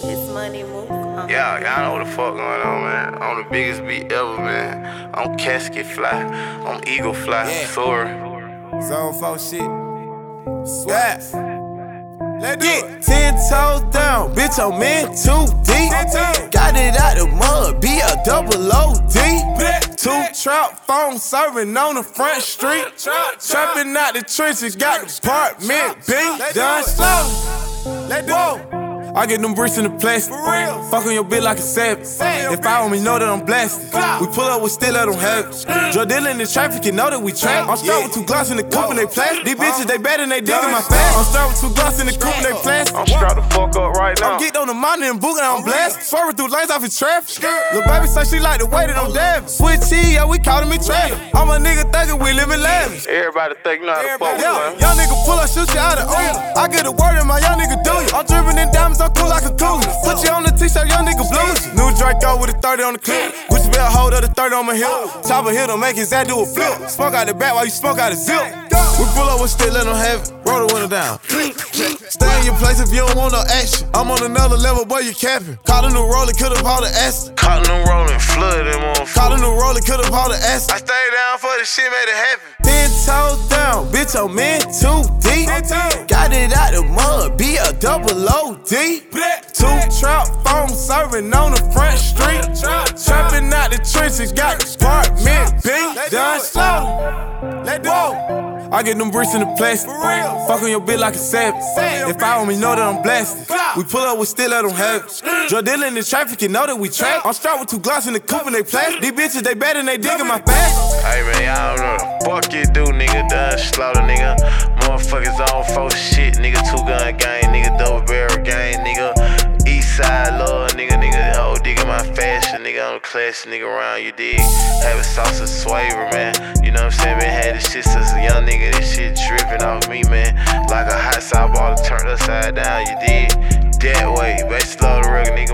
It's money move. Yeah, y'all know what the fuck going on, man. I'm the biggest beat ever, man. I'm casket fly, I'm eagle fly, soaring. Zone 4 shit. Swaps. Let's do it. 10 toes down, bitch, I'm in too deep. Got it out the mud, be a double OD. 2 trap phones serving on the front street. Trapping out the trenches, got the apartment beat. Done slow. Let's do it. I get them bricks in the plastic. Fuck on your bitch like a savage. If I want me, know that I'm blasted. We pull up, we still let them have it. Drug dealing in the traffic, you know that we trap. I'm strapped with 2 Glocks in the coupe and they plastic. These bitches, they bad and they digging my fast. I'm strapped with 2 Glocks in the coupe and they plastic. I'm strapped the fuck up right now. I'm get on the mountain and booking, I'm blasted. Swerving through lanes off in traffic. Lil' baby say she like the way that I'm dabbing. Switch T, yeah, we calling me traffic. I'm a nigga thinking we living lavish. Everybody think you know how to fuck with me. Young nigga pull up, shoot you out of Uber. I get a word in my young nigga do you. I'm dripping in diamonds, I'm cool like a cooler. Put you on the t-shirt, young nigga blues. New Draco with a 30 on the clip. Gucci belt hold up the 30 on my hip. Chopper hit him, make his ass do a flip. Smoke out the back while you smoke out the zip. We pull up, we still let them have it. Roll the window down. Stay in your place if you don't want no action. I'm on another level, boy, you capping. Caught a new roller, could've hauled the ass. Caught a new rolling, flooded them on. Caught a new roller, could've hauled the ass. I stayed down for the shit, made it happen. 10 toes down, bitch, I'm in too deep. Got it out the mud, be a double OD. 2 trap phones serving on the front street. Trapping out the trenches, got the apartment beat. Done slow. Let's do it. I get them bricks in the plastic. Fuck on your bitch like a savage. If I want me, know that I'm blasted. We pull up, we still let them have it. Drug dealing in the traffic, you know that we trap. I'm strapped with 2 Glocks in the coupe and they plastic. These bitches, they bad and they digging my fast. Hey man, y'all don't know the fuck you do, nigga. Done slaughter, nigga. Motherfuckers on 4 shit, nigga. 2 gun gang, nigga. Double barrel gang, nigga. Eastside love, nigga. Oh, digging my fashion, nigga. On the class, nigga around you, dig. Having sauce of swaver, man. You know what I'm saying, man? Had this shit since a young nigga. This shit dripping off me, man. Like a hot side ball turned upside down, you dig. That way, basically, love the real nigga.